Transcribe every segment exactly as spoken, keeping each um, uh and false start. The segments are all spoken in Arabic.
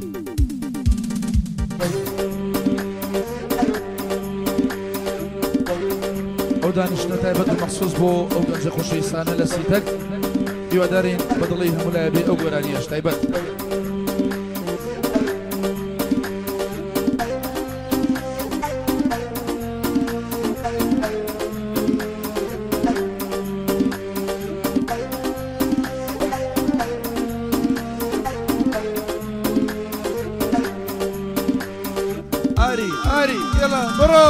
ئەو دانیشتە تایبەت و مەخسووس بۆ ئەو گەنجە خۆشەویستانە لە سیتەک هیوادارین بەدڵی هەموو لایە بێ ئەو گۆرانیەش تایبەت. ئاری ئاری یەڵا بڕۆ.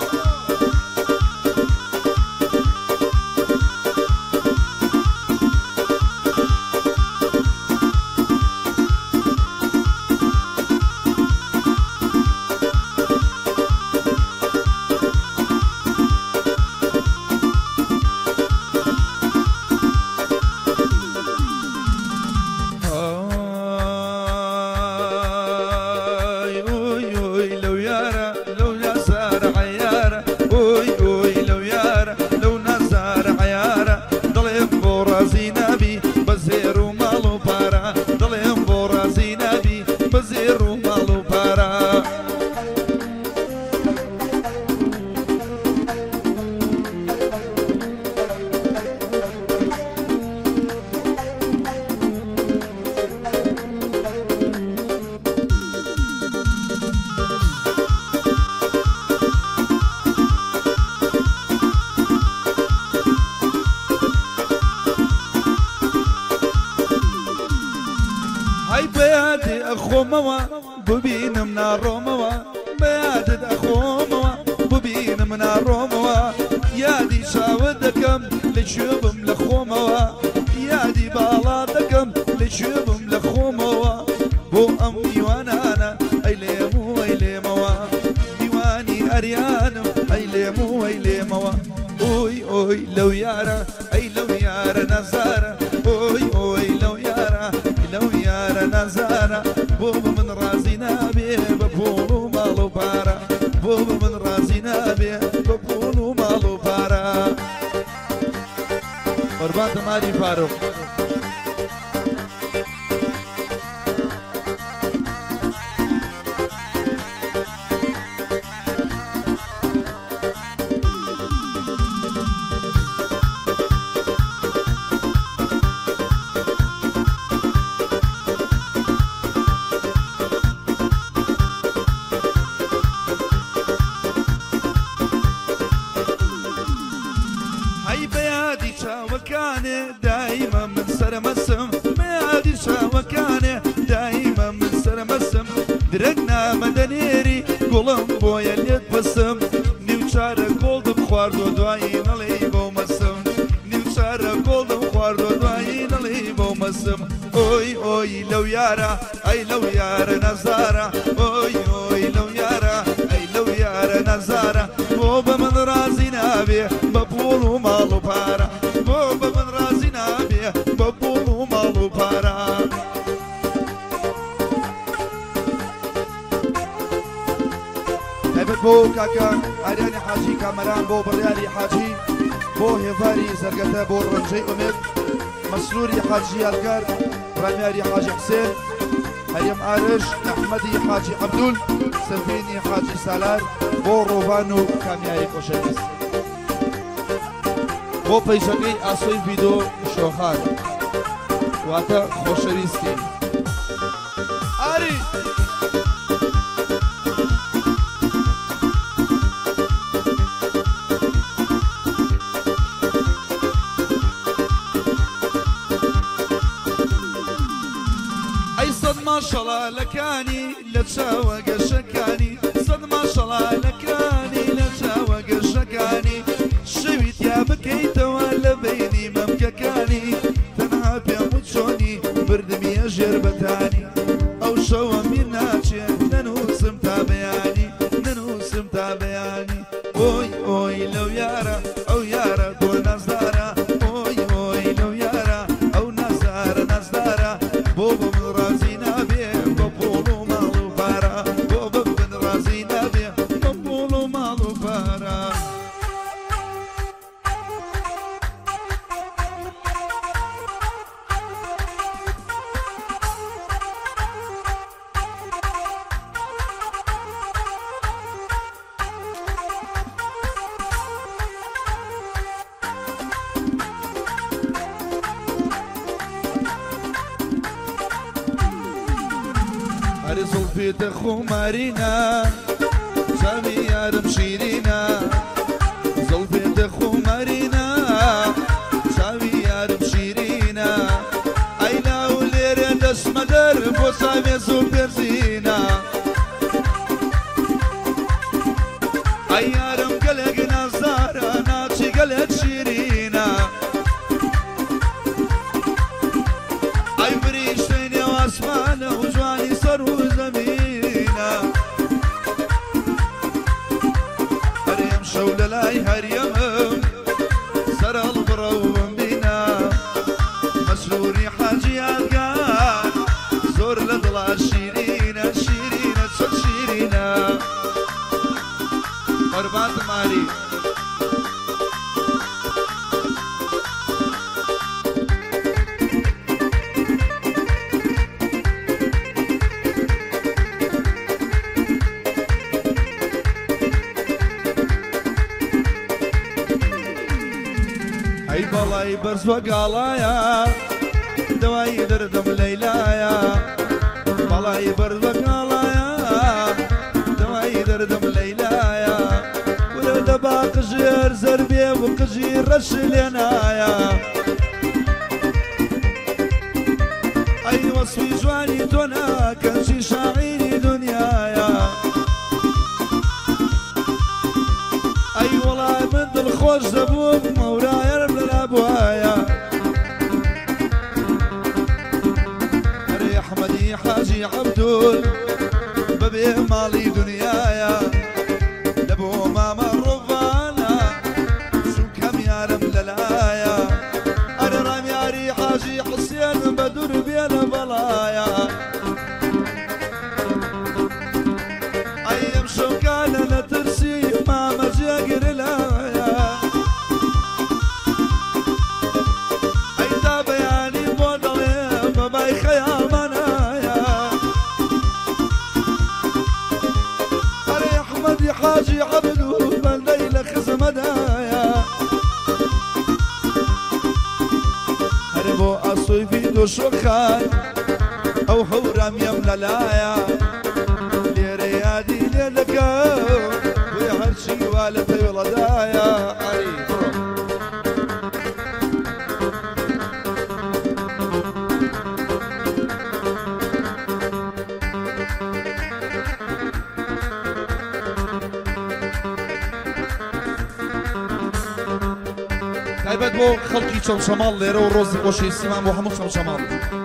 أخوموا ببين من الروموا بيادد أخوموا ببين من الروموا يادي شاودكم لشوبم لخوموا يادي بالادكم لشوبم لخوموا بو أمي وانا أنا أي ليمو أي ليموا ديواني أريانم أي ليمو أي ليموا أوي أوي لو يارا أي لو يارا نزارة أوي أوي لو يارا لو يارا نزارة بوب من رازينا بيه ببولو مالو بارا بوب من رازينا بيه ببولو مالو بارا قربان تماري فاروق دائما من سر مسم ميادي شاوكانه دائما من سر مسم درقنا مدنيري قولم بويا اليد بسم نيوشارة قولدم خواردو دوايين اليبو مسم نيوشارة قولدم خواردو دوايين اليبو مسم اوي اوي لو يارا اي لو يارا نزارة اوي اوي لو يارا اي لو يارا نزارة بوبا من رازي نابي ببولو مالو بارا بوبا من رازي نابي ببولو مالو بارا هبت بو كاكا عرياني حاجي كامران بو بريالي حاجي بو هفاري زرقتا بو رنجي أمد مسروري حاجي القار رمياري حاجي حسين هريم عارش أحمدي حاجي عبدول سفيني حاجي سالار بو روفانو كامياري خوشويست بۆ پەیژەکەی ئاسۆی ڤیدۆ شۆخان واتە خۆشەویستی ئاری ئەی سەد ماشەڵالەکانی لە چاوە گەشەکانی سەد ماشەڵالەکانی لە چاوە گەشەکانی شويت يا بكيتوا لبيني ممككاني تنها بيموتشوني بردمي يا جربتاني او شو من ناتشي ننوسم تابياني ننوسم تابياني اوي اوي لو يارا او يارا دو نزارا اوي اوي لو يارا او نزارا نزارا بوبو من رازينا بيه ببولو مالو بارا بوبو من رازينا بيه ببولو مالو بارا هري زلفي تخو مارينا سامي يارم شيرينا زلفي تخو مارينا سامي يارم شيرينا اينا ولير دس مدر بو سامي سوبر زينا اي يارم قلق نزارة ناتشي قلق شيرينا اي بريشتيني واسمانه وجواني صر وزمينا هريم شول لاي هريم سر البرو بينا مسروري حاجي عالقان زور لضلا شيرينا شيرينا تصل شيرينا قربات ماري اي بلاي برز وقالايا دواي دردم ليلايا بلاي برز وقالايا دواي دردم ليلايا ولد باقجير زربي وقجير رشلينايا اي وصفي جواني دونا كنشي شاعري دنيايا اي والله من الخوش زبوب مورايا من الابوايا هري احمدي حاجي عبدول ببي مالي دنيايا لبو ماما الرفانا شو كم يارم للايا انا رام ياري حاجي حسين بدور بين بلايا ايام شو كان انا ترسي ماما جاقر لايا اي تابا يعني بودلي باباي خيام انايا هري احمدي حاجي عبدو بلديل خزمدايا هري بو اصوي في دو شوخان او حورام يملالايا ليريادي ليلكا ويهرشي والدي ولدايا علي تایبەت بۆ خەڵکی چەمشەماڵ لێرە و ڕۆزی خۆشی سیمان بۆ هەموو چەمشەماڵ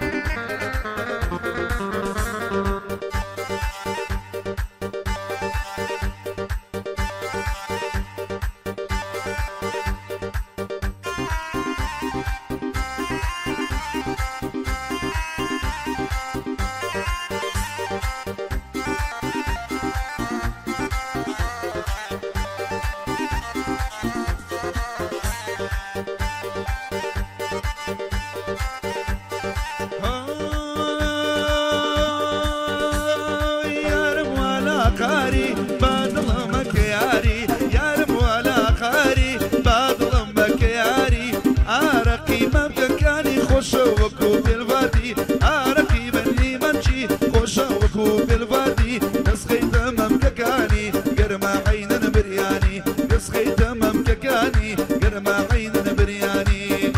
قاري بادلمك ياري يارم ولا قاري بادلمك ياري عرقي ممكني خوش وكو بالفادي عرقي بني منشي خوش وكو بالفادي نسخيت ممكني قرما عين برياني نسخيت ممكني قرما عين برياني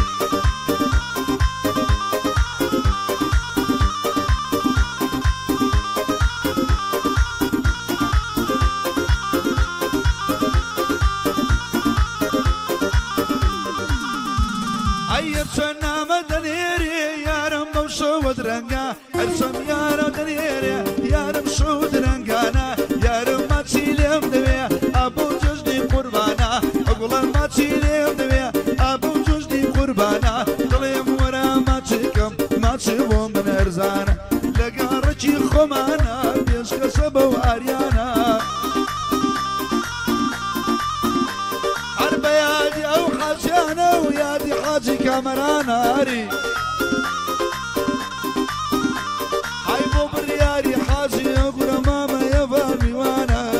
أيرشنا مدنيري يا رم وشود رنجا أرشم يا رم دنيري يا رم شود رنجانا يا رم ما تشيلهم دبي أبو جوجدي قربانا أقول ما تشيلهم دبي أبو جوجدي قربانا ضليم ورا ما تشكم ما تشوفهم من أرزانا لقى رجي خمانا بيشك سبو أريانا يادي او حاجانا ويادي حاجي كامرانا هاري هاي مو برياري حاجي يقرا ماما يفهمي وانا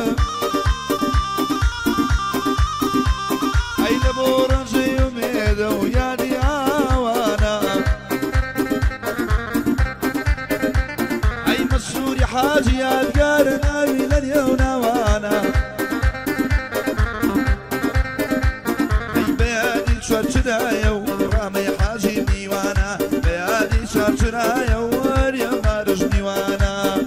هاي لبورنجي يميدا ويادي آوانا هاي سوري حاجي يادقارنا من اليوم وانا بيادي شرشرايا ورامي حاجي ميوانا بيادي شرشرايا وريا مارجني وانا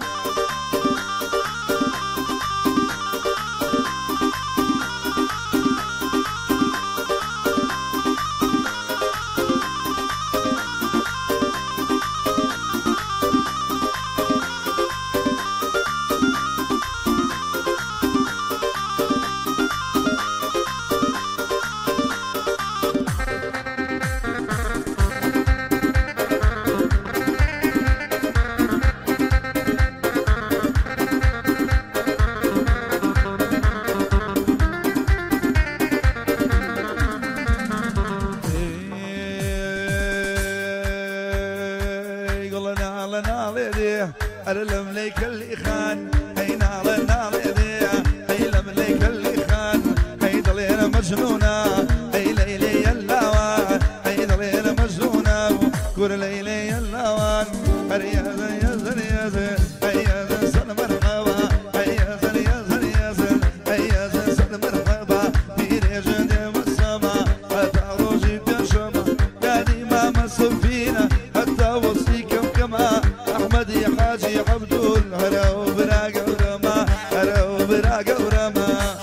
أرلم ليك اللي خان هي نار نار يديه هي لم ليك اللي خان هي ضلينا مجنونة هي ليلي اللوان هي ضلينا مجنونة كل ليلي اللوان هيا زن يا زن يا زن هيا زن سن مرحبا هيا زن يا زن يا زن هيا زن سن مرحبا في رجل والسما حتى روجي بشما قاعدي ما مسوا فينا حتى وصيكم كما أحمد يا حاجي عبدول هلا وبراق ورما هلا وبراق ورما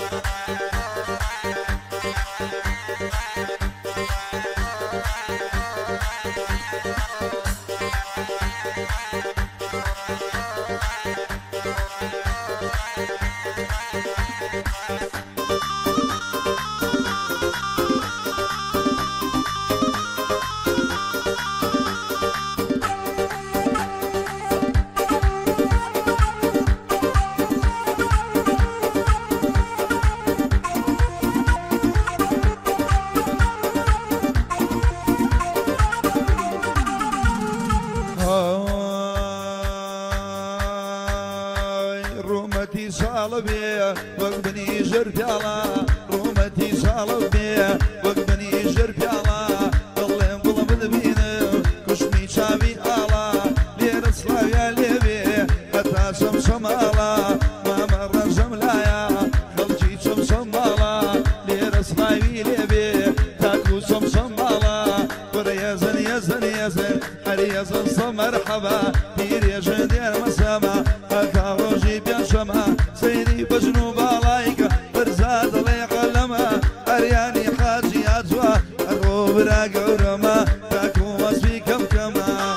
رومتي صالبي وقبني جربي على رومتي صالبي وقبني جربي على ضلين ظلم ذبينه كشمي شابي على لير صلاويا ليبي حتى شمشم على ما مر جملايا خلجي شمشم على لير صلاوي ليبي تاكو شمشم على وريا زن يا زن يا زن حريا زن مرحبا دير يا جدير مسامة روجي بيشما سيدي بجنوب عليك برزاد لي قلما أرياني حاجي أجوا أروب راق ورما تاكو وصفي كم كما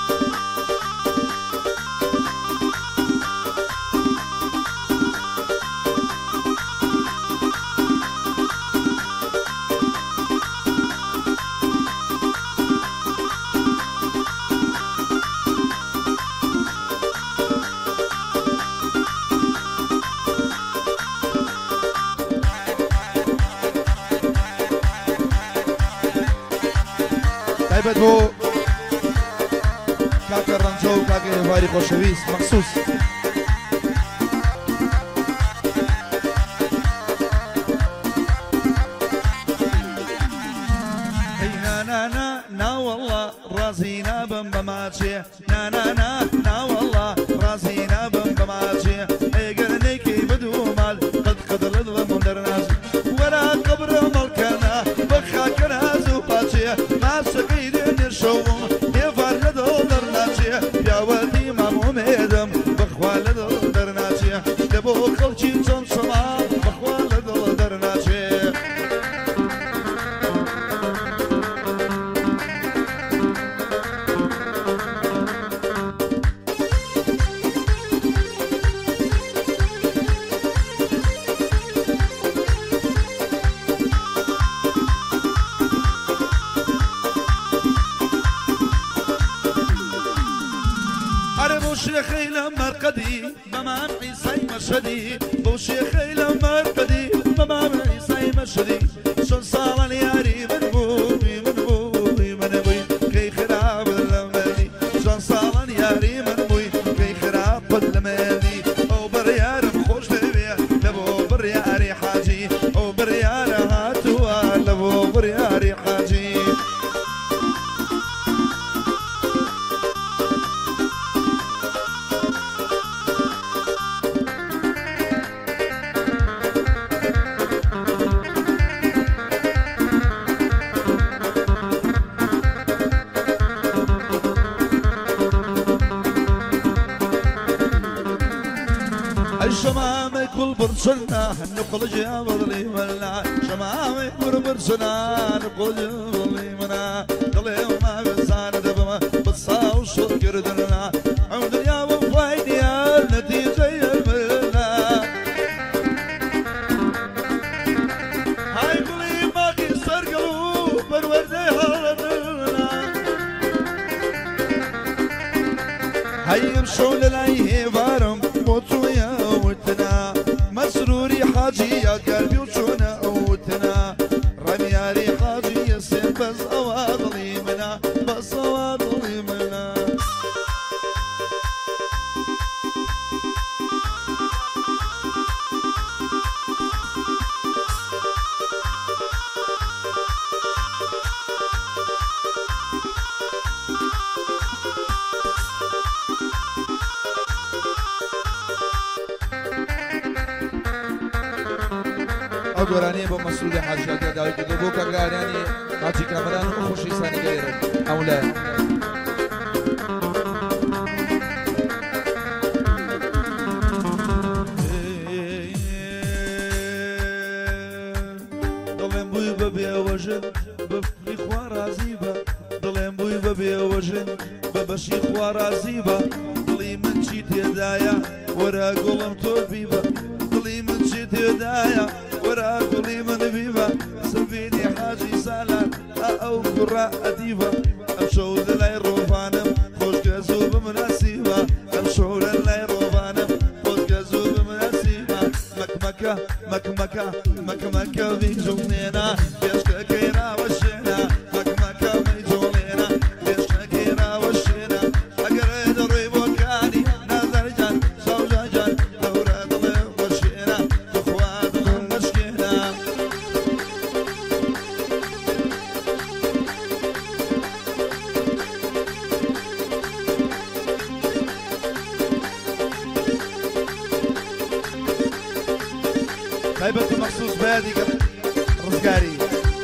تایبەت بۆ کاکە ڕەنجە و کاکە هێواری خۆشەویست مەخسووس نانا نا والله رازينا بم بماشي نانا نا نا والله رازينا بم بماشي ايقرنيكي بدو مال قد قدر الظلم درناس ولا قبر ملكنا بخاكنا زوباتي ما سقيد الشو يفرد درناشي يا ودي ما مميدم بخوال درناشي دبو خلشي صنصما بخوال درناشي بوشيخي لمرقدي ممام عيسى مشهدي بوشيخي لمرقدي ممام عيسى مشهدي شن صار ياري من بوي من بوي من بوي كي خراب اللماني شن صار ياري من بوي كي خراب اللماني او بريار خوش تبيع لبو برياري حاجي او بريار هاتوا لبو برياري حاجي هاي شمامي كل برسلنا نقول يا بضلي منا شمامي كل برسلنا نقول يا بضلي منا ضلي وما بسان دبما بتصاو شكر درنا عود يا وفايد يا النتيجة يا منا هاي كلي ما كسر قلوب بالوردي هالنا هاي يمشون للايه بارم موتويا وتنا مسروري حاجي يا قلبي وشونا وتنا رمياري حاجي يسير بس أواضلي منا بس أواضلي منا أقولاني أبو مسؤول حاجة كذا كذا بوكا قاراني حاجي كامران وخشي ساني غير أو لا ضلين بوي ببي وجن بفري خوارا زيبا ضلين بوي ببي وجن ببشي خوارا زيبا ضلي من شيت يدايا ورا قلم تربيبا ضلي من شيت يدايا ورا قلي من بيبا سبيني حاجي سالان أو قراء أديبا أمشو للاي روفانم خوش كزوب مناسيبا أمشو للاي روفانم خوش كزوب مناسيبا مكمكة مكمكة مكمكة بيجونينا بيشك كينا وشينا مكمكة بيجونينا بيشك كينا وشينا أقريد الريبو كاني نازل جان شوجا جان دورة ضلي وشينا تخوات المشكينا هيبة مخصوص بادي رزقاري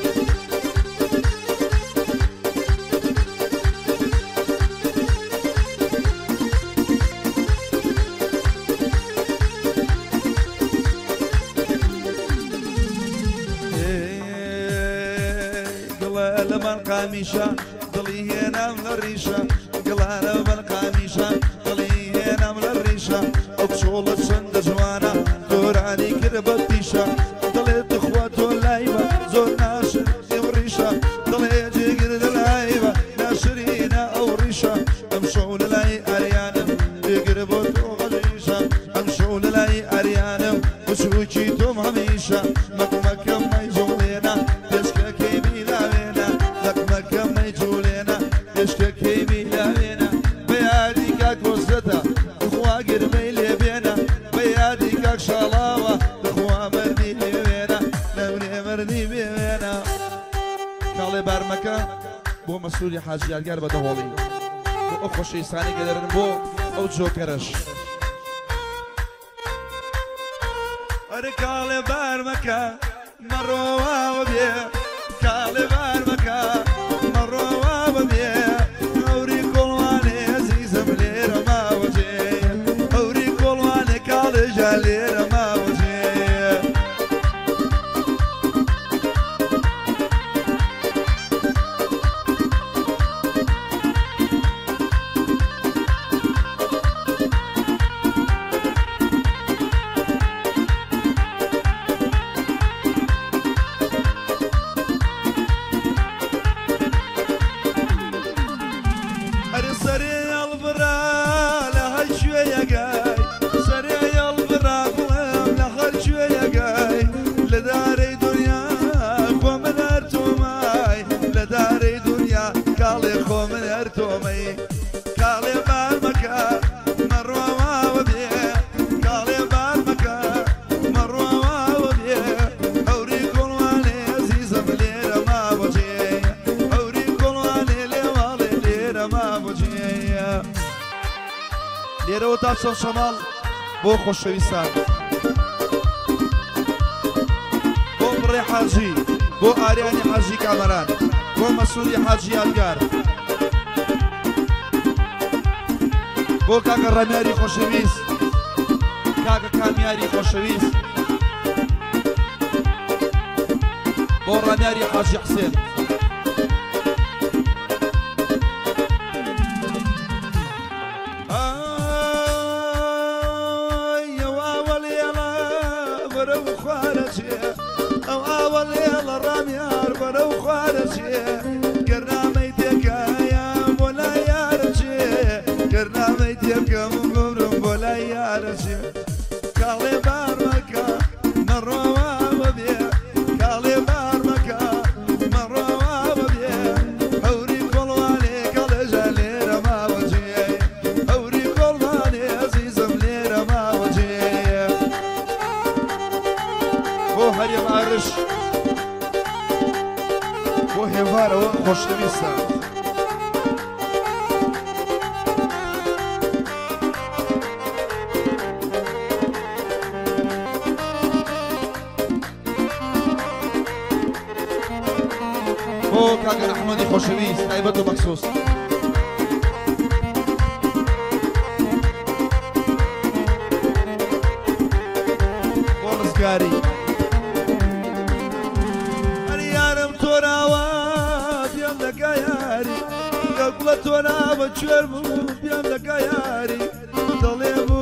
قلا لما القاميشة ضلي هنا من الريشة قلا لما القاميشة ضلي هنا من الريشة أبشول السند جوانا دوراني كربة بيشة ضليت اخواتو اللايبة زور ناشر يمريشة ضلي جيقر اللايبة ناشرينا أو ريشة أمشو للاي أريانم يقربو تو غليشة أمشو للاي أريانم وشوكيتم هميشة مكمكة ما يجولينا يشكا كيبي لاوينا مكمكة ما يجولينا يشكا كيبي لاوينا بيادي كاك وزتا اخوا قرمي لي بينا بيادي كاك شلاوة اخوا مرني لي بينا نمني مرني بينا كالي بارمكة بو مسؤولي حاجي يالقار بدهولي بو اخو شيساني قدرن بو او جوكرش كالي بارمكة مروا وبيه كالي بارمكة مروا وبيه أوري كلواني عزيز ملير ما وجيه أوري كلواني كالي جالير ما وجيه لێرەوە داچەن شەماڵ بۆ خۆشەویستان بۆ بڕێ حاجی بۆ ئاریانی حاجی کامەران بۆ مەسوولی حاجی یادگار بۆ کاکە ڕەمیاری خۆشەویست کاکە کامیاری خۆشەویست بۆ ڕامیاری حاجی حسێن خۆشەویستە بۆ کاکە ئەحمەدی خۆشەویست تایبەت و مەخسووس بۆ ڕزگاری تۆ ناوە کوێر بوو بیان لەگە یاری دڵێ